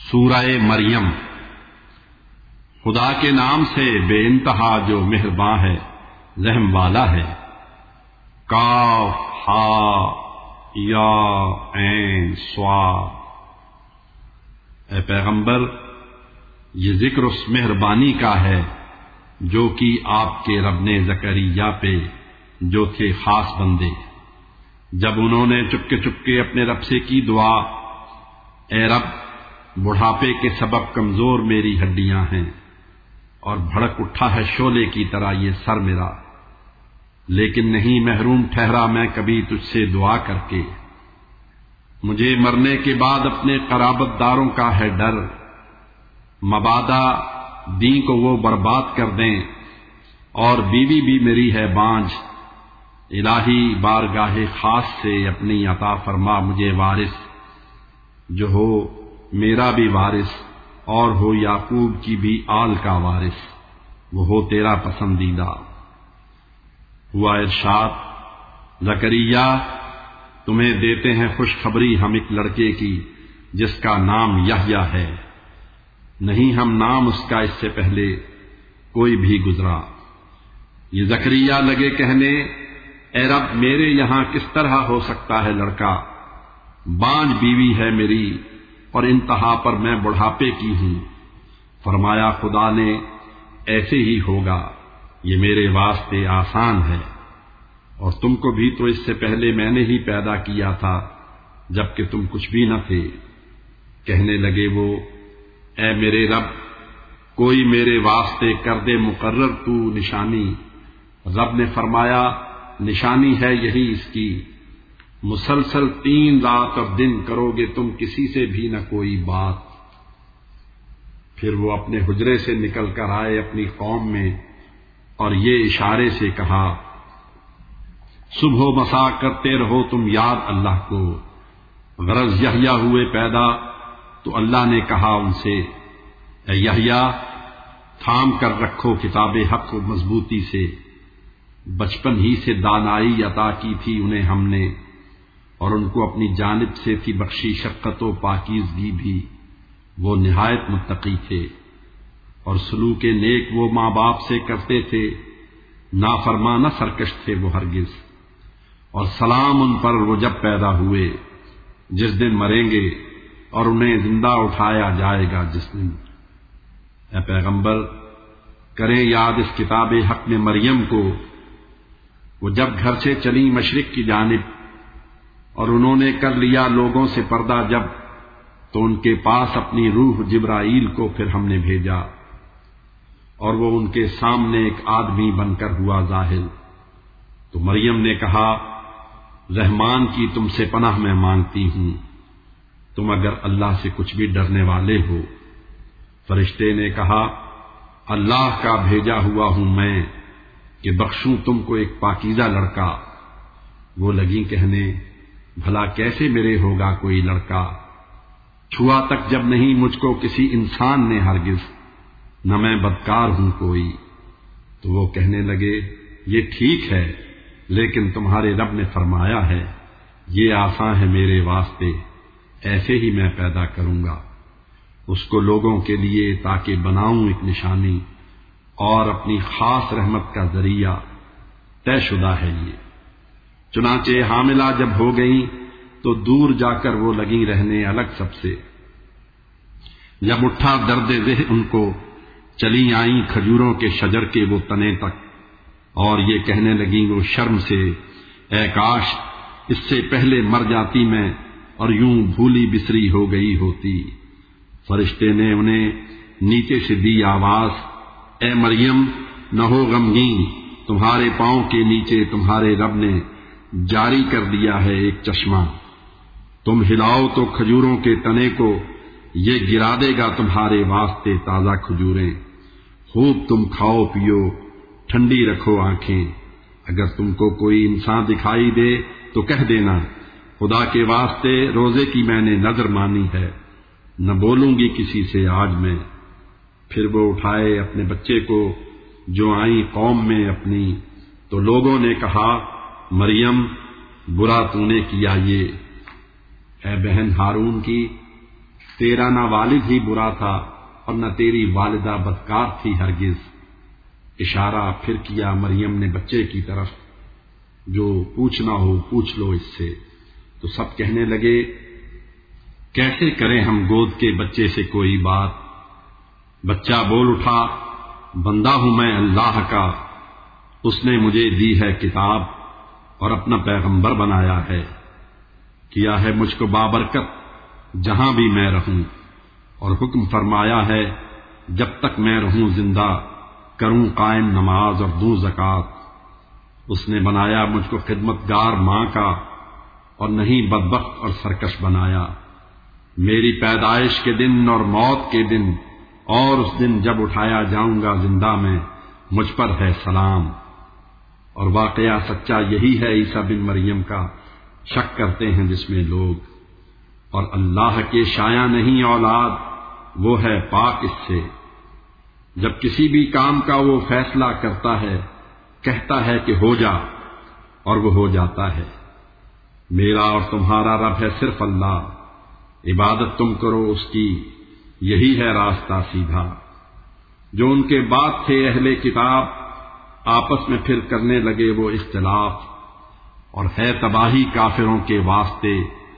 سورہ مریم۔ خدا کے نام سے بے انتہا جو مہرباں ہے، رحم والا ہے۔ کاف ہا یا عین صاد۔ اے پیغمبر، یہ ذکر اس مہربانی کا ہے جو کی آپ کے رب نے زکریا پہ، جو تھے خاص بندے، جب انہوں نے چپکے چپکے اپنے رب سے کی دعا، اے رب، بڑھاپے کے سبب کمزور میری ہڈیاں ہیں اور بھڑک اٹھا ہے شعلے کی طرح یہ سر میرا، لیکن نہیں محروم ٹھہرا میں کبھی تجھ سے دعا کر کے۔ مجھے مرنے کے بعد اپنے قرابت داروں کا ہے ڈر، مبادا دین کو وہ برباد کر دیں، اور بیوی بھی میری ہے بانجھ۔ الہی بارگاہ خاص سے اپنی عطا فرما مجھے وارث، جو ہو میرا بھی وارث اور ہو یعقوب کی بھی آل کا وارث، وہ ہو تیرا پسندیدہ۔ ہوا ارشاد، زکریا، تمہیں دیتے ہیں خوشخبری ہم ایک لڑکے کی جس کا نام یحییٰ ہے، نہیں ہم نام اس کا اس سے پہلے کوئی بھی گزرا۔ یہ زکریا لگے کہنے، اے رب، میرے یہاں کس طرح ہو سکتا ہے لڑکا؟ بانجھ بیوی ہے میری اور انتہا پر میں بڑھاپے کی ہوں۔ فرمایا خدا نے، ایسے ہی ہوگا، یہ میرے واسطے آسان ہے، اور تم کو بھی تو اس سے پہلے میں نے ہی پیدا کیا تھا جبکہ تم کچھ بھی نہ تھے۔ کہنے لگے وہ، اے میرے رب، کوئی میرے واسطے کر دے مقرر تو نشانی۔ رب نے فرمایا، نشانی ہے یہی اس کی، مسلسل 3 رات اور دن کرو گے تم کسی سے بھی نہ کوئی بات۔ پھر وہ اپنے حجرے سے نکل کر آئے اپنی قوم میں، اور یہ اشارے سے کہا، صبح و مساء کرتے رہو تم یاد اللہ کو۔ غرض یحییٰ ہوئے پیدا تو اللہ نے کہا ان سے، اے یحییٰ، تھام کر رکھو کتاب حق کو مضبوطی سے، بچپن ہی سے دانائی عطا کی تھی انہیں ہم نے، اور ان کو اپنی جانب سے تھی بخشی شفقت و پاکیزگی بھی، وہ نہایت متقی تھے، اور سلوک نیک وہ ماں باپ سے کرتے تھے، نافرمان نہ سرکش تھے وہ ہرگز۔ اور سلام ان پر وہ جب پیدا ہوئے، جس دن مریں گے، اور انہیں زندہ اٹھایا جائے گا جس دن۔ اے پیغمبر، کریں یاد اس کتاب حق میں مریم کو، وہ جب گھر سے چلی مشرق کی جانب، اور انہوں نے کر لیا لوگوں سے پردہ جب، تو ان کے پاس اپنی روح جبرائیل کو پھر ہم نے بھیجا، اور وہ ان کے سامنے ایک آدمی بن کر ہوا ظاہر۔ تو مریم نے کہا، رحمان کی تم سے پناہ میں مانگتی ہوں، تم اگر اللہ سے کچھ بھی ڈرنے والے ہو۔ فرشتے نے کہا، اللہ کا بھیجا ہوا ہوں میں کہ بخشوں تم کو ایک پاکیزہ لڑکا۔ وہ لگی کہنے، بھلا کیسے میرے ہوگا کوئی لڑکا؟ چھوا تک جب نہیں مجھ کو کسی انسان نے ہرگز، نہ میں بدکار ہوں کوئی۔ تو وہ کہنے لگے، یہ ٹھیک ہے، لیکن تمہارے رب نے فرمایا ہے، یہ آسان ہے میرے واسطے، ایسے ہی میں پیدا کروں گا اس کو لوگوں کے لیے، تاکہ بناؤں ایک نشانی اور اپنی خاص رحمت کا ذریعہ۔ طے شدہ ہے یہ۔ چنانچہ حاملہ جب ہو گئیں تو دور جا کر وہ لگیں رہنے الگ سب سے۔ جب اٹھا درد ذہ ان کو، چلی آئیں کھجوروں کے شجر کے وہ تنے تک، اور یہ کہنے لگیں وہ شرم سے، اے کاش اس سے پہلے مر جاتی میں اور یوں بھولی بسری ہو گئی ہوتی۔ فرشتے نے انہیں نیچے سے دی آواز، اے مریم، نہ ہو غمگین، تمہارے پاؤں کے نیچے تمہارے رب نے جاری کر دیا ہے ایک چشمہ، تم ہلاؤ تو کھجوروں کے تنے کو، یہ گرا دے گا تمہارے واسطے تازہ کھجوریں۔ خوب تم کھاؤ پیو، ٹھنڈی رکھو آنکھیں۔ اگر تم کو کوئی انسان دکھائی دے تو کہہ دینا، خدا کے واسطے روزے کی میں نے نذر مانی ہے، نہ بولوں گی کسی سے آج میں۔ پھر وہ اٹھائے اپنے بچے کو جو آئیں قوم میں اپنی، تو لوگوں نے کہا، مریم، برا تو نے کیا یہ۔ اے بہن ہارون کی، تیرا نہ والد ہی برا تھا اور نہ تیری والدہ بدکار تھی ہرگز۔ اشارہ پھر کیا مریم نے بچے کی طرف، جو پوچھنا ہو پوچھ لو اس سے۔ تو سب کہنے لگے کیسے کریں ہم گود کے بچے سے کوئی بات؟ بچہ بول اٹھا، بندہ ہوں میں اللہ کا، اس نے مجھے دی ہے کتاب اور اپنا پیغمبر بنایا ہے، کیا ہے مجھ کو بابرکت جہاں بھی میں رہوں، اور حکم فرمایا ہے جب تک میں رہوں زندہ کروں قائم نماز اور دوں زکوٰۃ۔ اس نے بنایا مجھ کو خدمتگار ماں کا اور نہیں بدبخت اور سرکش بنایا۔ میری پیدائش کے دن اور موت کے دن اور اس دن جب اٹھایا جاؤں گا زندہ میں، مجھ پر ہے سلام۔ اور واقعہ سچا یہی ہے عیسیٰ بن مریم کا، شک کرتے ہیں جس میں لوگ، اور اللہ کے شایع نہیں اولاد، وہ ہے پاک اس سے۔ جب کسی بھی کام کا وہ فیصلہ کرتا ہے کہتا ہے کہ ہو جا، اور وہ ہو جاتا ہے۔ میرا اور تمہارا رب ہے صرف اللہ، عبادت تم کرو اس کی، یہی ہے راستہ سیدھا۔ جو ان کے بعد تھے اہل کتاب آپس میں پھر کرنے لگے وہ اختلاف، اور ہے تباہی کافروں کے واسطے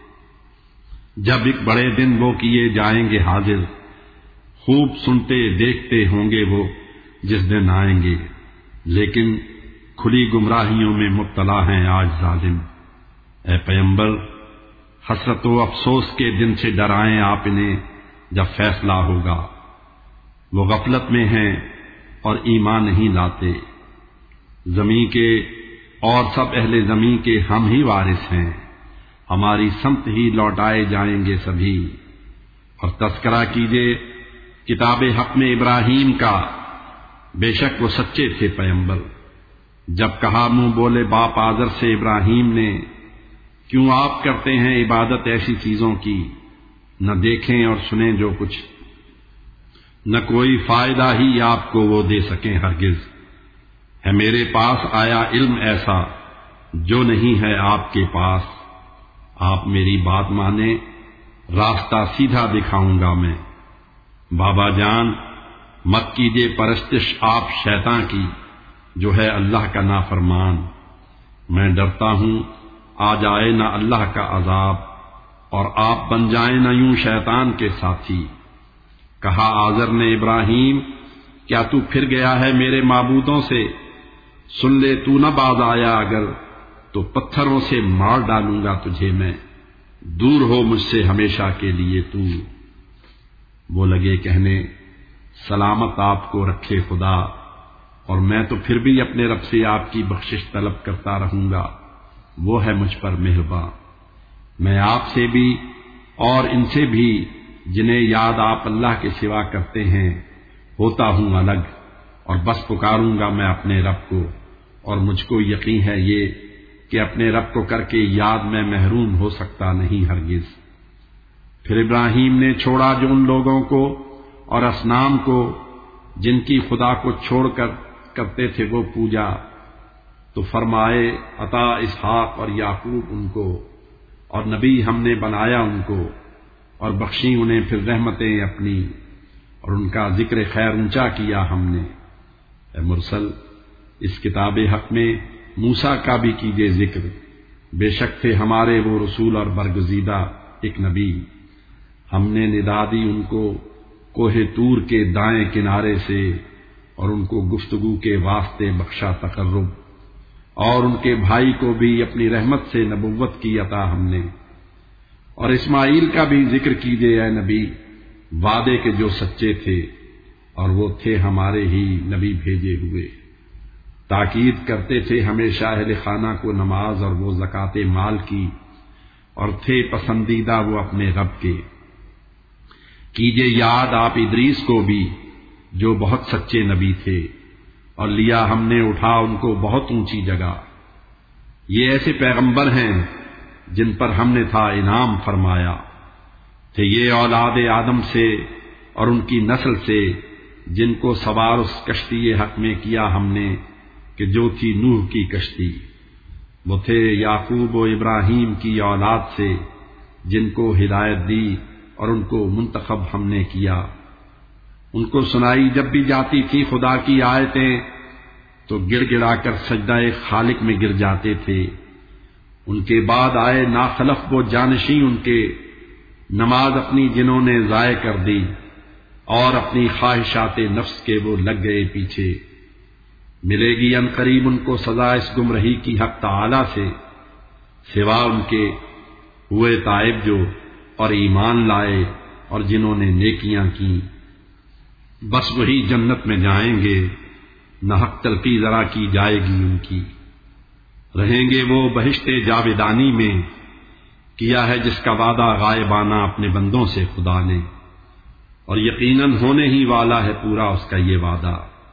جب ایک بڑے دن وہ کیے جائیں گے حاضر، خوب سنتے دیکھتے ہوں گے وہ جس دن آئیں گے، لیکن کھلی گمراہیوں میں مبتلا ہیں آج ظالم۔ اے پیغمبر، حسرت و افسوس کے دن سے ڈرائیں آپ انہیں جب فیصلہ ہوگا۔ وہ غفلت میں ہیں اور ایمان نہیں لاتے۔ زمین کے اور سب اہل زمین کے ہم ہی وارث ہیں، ہماری سمت ہی لوٹائے جائیں گے سبھی۔ اور تذکرہ کیجئے کتاب حق میں ابراہیم کا، بے شک وہ سچے تھے پیغمبر۔ جب کہا منہ بولے باپ آزر سے ابراہیم نے، کیوں آپ کرتے ہیں عبادت ایسی چیزوں کی، نہ دیکھیں اور سنیں جو کچھ، نہ کوئی فائدہ ہی آپ کو وہ دے سکیں ہرگز۔ ہے میرے پاس آیا علم ایسا جو نہیں ہے آپ کے پاس، آپ میری بات مانیں، راستہ سیدھا دکھاؤں گا میں۔ بابا جان، مت کیجیے پرستش آپ شیطان کی جو ہے اللہ کا نافرمان، میں ڈرتا ہوں آ جائے نہ اللہ کا عذاب اور آپ بن جائیں نہ یوں شیطان کے ساتھی۔ کہا آزر نے ابراہیم، کیا تو پھر گیا ہے میرے معبودوں سے؟ سن لے تو نہ باز آیا اگر تو پتھروں سے مار ڈالوں گا تجھے میں، دور ہو مجھ سے ہمیشہ کے لیے تو۔ وہ لگے کہنے سلامت آپ کو رکھے خدا، اور میں تو پھر بھی اپنے رب سے آپ کی بخشش طلب کرتا رہوں گا، وہ ہے مجھ پر مہرباں۔ میں آپ سے بھی اور ان سے بھی جنہیں یاد آپ اللہ کے سوا کرتے ہیں ہوتا ہوں الگ، اور بس پکاروں گا میں اپنے رب کو، اور مجھ کو یقین ہے یہ کہ اپنے رب کو کر کے یاد میں محروم ہو سکتا نہیں ہرگز۔ پھر ابراہیم نے چھوڑا جو ان لوگوں کو اور اصنام کو جن کی خدا کو چھوڑ کر کرتے تھے وہ پوجا، تو فرمائے عطا اسحاق اور یعقوب ان کو، اور نبی ہم نے بنایا ان کو، اور بخشی انہیں پھر رحمتیں اپنی، اور ان کا ذکر خیر اونچا کیا ہم نے۔ اے مرسل، اس کتاب حق میں موسیٰ کا بھی کیجیے ذکر، بے شک تھے ہمارے وہ رسول اور برگزیدہ ایک نبی، ہم نے ندا دی ان کو کوہ طور کے دائیں کنارے سے، اور ان کو گفتگو کے واسطے بخشا تقرب، اور ان کے بھائی کو بھی اپنی رحمت سے نبوت کی عطا ہم نے۔ اور اسماعیل کا بھی ذکر کیجیے اے نبی، وعدے کے جو سچے تھے، اور وہ تھے ہمارے ہی نبی بھیجے ہوئے، تاکید کرتے تھے ہمیشہ اہل خانہ کو نماز اور وہ زکوٰۃ مال کی، اور تھے پسندیدہ وہ اپنے رب کے۔ کیجیے یاد آپ ادریس کو بھی جو بہت سچے نبی تھے، اور لیا ہم نے اٹھا ان کو بہت اونچی جگہ۔ یہ ایسے پیغمبر ہیں جن پر ہم نے تھا انعام فرمایا، تھے یہ اولاد آدم سے اور ان کی نسل سے جن کو سوار اس کشتی حق میں کیا ہم نے کہ جو تھی نوح کی کشتی۔ وہ تھے یعقوب و ابراہیم کی اولاد سے جن کو ہدایت دی اور ان کو منتخب ہم نے کیا۔ ان کو سنائی جب بھی جاتی تھی خدا کی آیتیں تو گڑ گڑا کر سجدہ خالق میں گر جاتے تھے۔ ان کے بعد آئے ناخلف وہ جانشین ان کے، نماز اپنی جنہوں نے ضائع کر دی اور اپنی خواہشات نفس کے وہ لگ گئے پیچھے۔ ملے گی ان قریب ان کو سزا اس گمراہی کی حق تعالی سے، سوا ان کے ہوئے تائب جو اور ایمان لائے اور جنہوں نے نیکیاں کی، بس وہی جنت میں جائیں گے، نہ حق تلفی ذرا کی جائے گی ان کی۔ رہیں گے وہ بہشت جاویدانی میں، کیا ہے جس کا وعدہ غائبانہ اپنے بندوں سے خدا نے، اور یقیناً ہونے ہی والا ہے پورا اس کا یہ وعدہ۔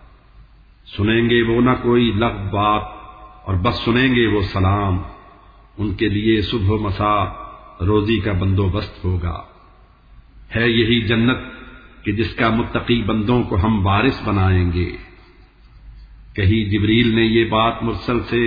سنیں گے وہ نہ کوئی لغو بات، اور بس سنیں گے وہ سلام، ان کے لیے صبح و مساء روزی کا بندوبست ہوگا۔ ہے یہی جنت کہ جس کا متقی بندوں کو ہم وارث بنائیں گے۔ کہیں جبریل نے یہ بات مرسل سے،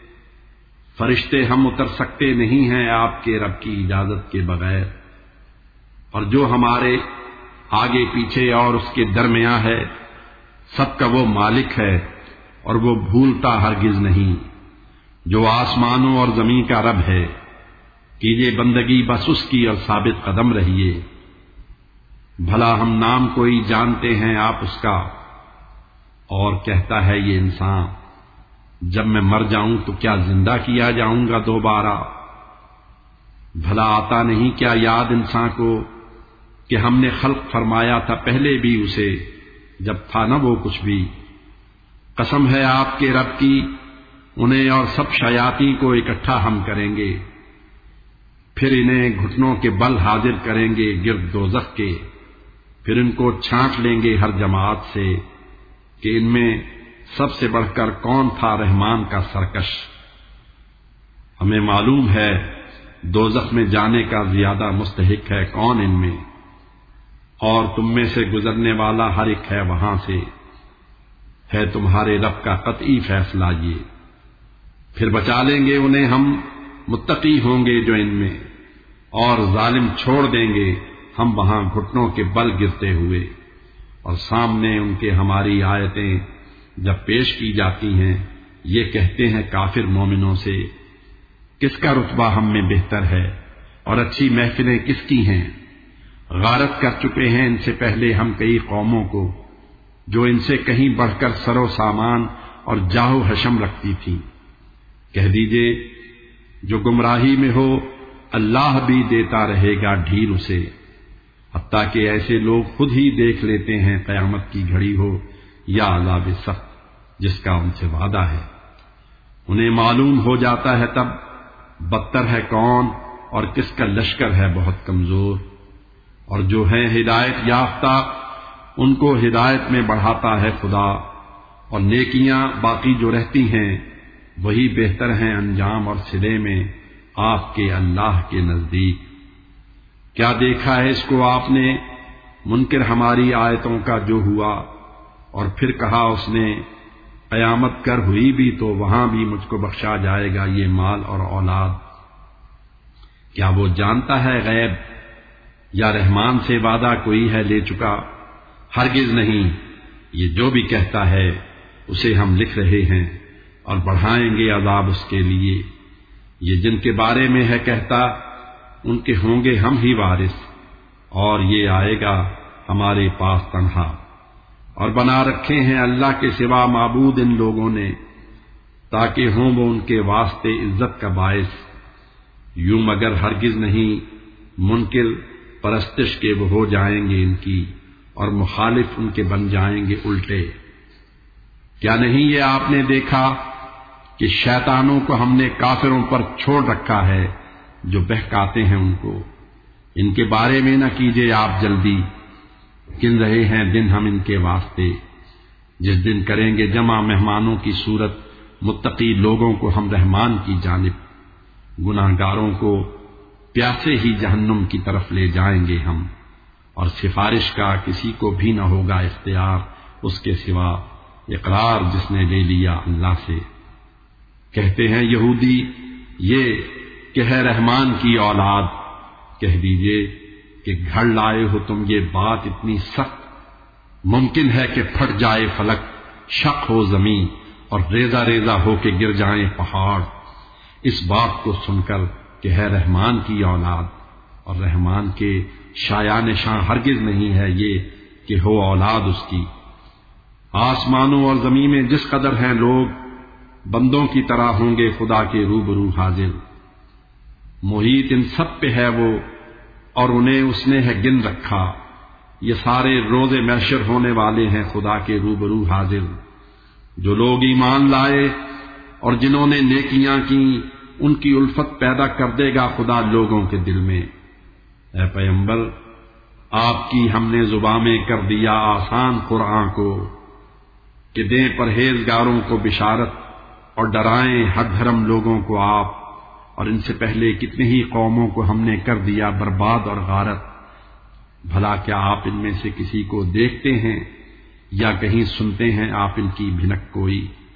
فرشتے ہم اتر سکتے نہیں ہیں آپ کے رب کی اجازت کے بغیر، اور جو ہمارے آگے پیچھے اور اس کے درمیان ہے سب کا وہ مالک ہے، اور وہ بھولتا ہرگز نہیں۔ جو آسمانوں اور زمین کا رب ہے، کیجیے بندگی بس اس کی اور ثابت قدم رہیے۔ بھلا ہم نام کوئی جانتے ہیں آپ اس کا، اور کہتا ہے یہ انسان جب میں مر جاؤں تو کیا زندہ کیا جاؤں گا دوبارہ؟ بھلا آتا نہیں کیا یاد انسان کو کہ ہم نے خلق فرمایا تھا پہلے بھی اسے، جب تھا نہ وہ کچھ بھی۔ قسم ہے آپ کے رب کی، انہیں اور سب شیاطین کو اکٹھا ہم کریں گے، پھر انہیں گھٹنوں کے بل حاضر کریں گے گرد دوزخ کے، پھر ان کو چھانٹ لیں گے ہر جماعت سے کہ ان میں سب سے بڑھ کر کون تھا رحمان کا سرکش۔ ہمیں معلوم ہے دوزخ میں جانے کا زیادہ مستحق ہے کون ان میں، اور تم میں سے گزرنے والا ہر ایک ہے وہاں سے، ہے تمہارے رب کا قطعی فیصلہ یہ۔ پھر بچا لیں گے انہیں ہم، متقی ہوں گے جو ان میں، اور ظالم چھوڑ دیں گے ہم وہاں گھٹنوں کے بل گرتے ہوئے۔ اور سامنے ان کے ہماری آیتیں جب پیش کی جاتی ہیں یہ کہتے ہیں کافر مومنوں سے، کس کا رتبہ ہم میں بہتر ہے اور اچھی محفلیں کس کی ہیں؟ غارت کر چکے ہیں ان سے پہلے ہم کئی قوموں کو جو ان سے کہیں بڑھ کر سر و سامان اور جاہ و حشم رکھتی تھی۔ کہہ دیجئے جو گمراہی میں ہو اللہ بھی دیتا رہے گا ڈھیل اسے، حتیٰ کہ ایسے لوگ خود ہی دیکھ لیتے ہیں قیامت کی گھڑی ہو یا عذاب سخت جس کا ان سے وعدہ ہے۔ انہیں معلوم ہو جاتا ہے تب بدتر ہے کون اور کس کا لشکر ہے بہت کمزور۔ اور جو ہیں ہدایت یافتہ ان کو ہدایت میں بڑھاتا ہے خدا، اور نیکیاں باقی جو رہتی ہیں وہی بہتر ہیں انجام اور صلے میں آپ کے اللہ کے نزدیک۔ کیا دیکھا ہے اس کو آپ نے منکر ہماری آیتوں کا جو ہوا، اور پھر کہا اس نے قیامت کر ہوئی بھی تو وہاں بھی مجھ کو بخشا جائے گا یہ مال اور اولاد۔ کیا وہ جانتا ہے غیب، یا رحمان سے وعدہ کوئی ہے لے چکا؟ ہرگز نہیں، یہ جو بھی کہتا ہے اسے ہم لکھ رہے ہیں اور بڑھائیں گے عذاب اس کے لیے۔ یہ جن کے بارے میں ہے کہتا ان کے ہوں گے ہم ہی وارث، اور یہ آئے گا ہمارے پاس تنہا۔ اور بنا رکھے ہیں اللہ کے سوا معبود ان لوگوں نے تاکہ ہوں وہ ان کے واسطے عزت کا باعث، یوں مگر ہرگز نہیں منکر پرستش کے وہ ہو جائیں گے ان کی، اور مخالف ان کے بن جائیں گے الٹے۔ کیا نہیں یہ آپ نے دیکھا کہ شیطانوں کو ہم نے کافروں پر چھوڑ رکھا ہے جو بہکاتے ہیں ان کو؟ ان کے بارے میں نہ کیجیے آپ جلدی، گن رہے ہیں دن ہم ان کے واسطے، جس دن کریں گے جمع مہمانوں کی صورت متقی لوگوں کو ہم رحمان کی جانب، گناہ گاروں کو پیاسے ہی جہنم کی طرف لے جائیں گے ہم، اور سفارش کا کسی کو بھی نہ ہوگا اختیار اس کے سوا اقرار جس نے لے لیا اللہ سے۔ کہتے ہیں یہودی یہ کہ ہے رحمان کی اولاد، کہہ دیجئے کہ گھڑ لائے ہو تم یہ بات اتنی سخت، ممکن ہے کہ پھٹ جائے فلک، شق ہو زمین اور ریزہ ریزہ ہو کے گر جائیں پہاڑ، اس بات کو سن کر کہ ہے رحمان کی اولاد، اور رحمان کے شایان شاں ہرگز نہیں ہے یہ کہ ہو اولاد اس کی۔ آسمانوں اور زمین میں جس قدر ہیں لوگ، بندوں کی طرح ہوں گے خدا کے روبرو حاضر۔ محیط ان سب پہ ہے وہ، اور انہیں اس نے ہے گن رکھا، یہ سارے روز محشر ہونے والے ہیں خدا کے روبرو حاضر۔ جو لوگ ایمان لائے اور جنہوں نے نیکیاں کی، ان کی الفت پیدا کر دے گا خدا لوگوں کے دل میں۔ اے پیغمبر، آپ کی ہم نے زبان میں کر دیا آسان قرآن کو، کہ دیں پرہیزگاروں کو بشارت اور ڈرائیں ہر دھرم لوگوں کو آپ، اور ان سے پہلے کتنے ہی قوموں کو ہم نے کر دیا برباد اور غارت۔ بھلا کیا آپ ان میں سے کسی کو دیکھتے ہیں یا کہیں سنتے ہیں آپ ان کی بھنک کوئی؟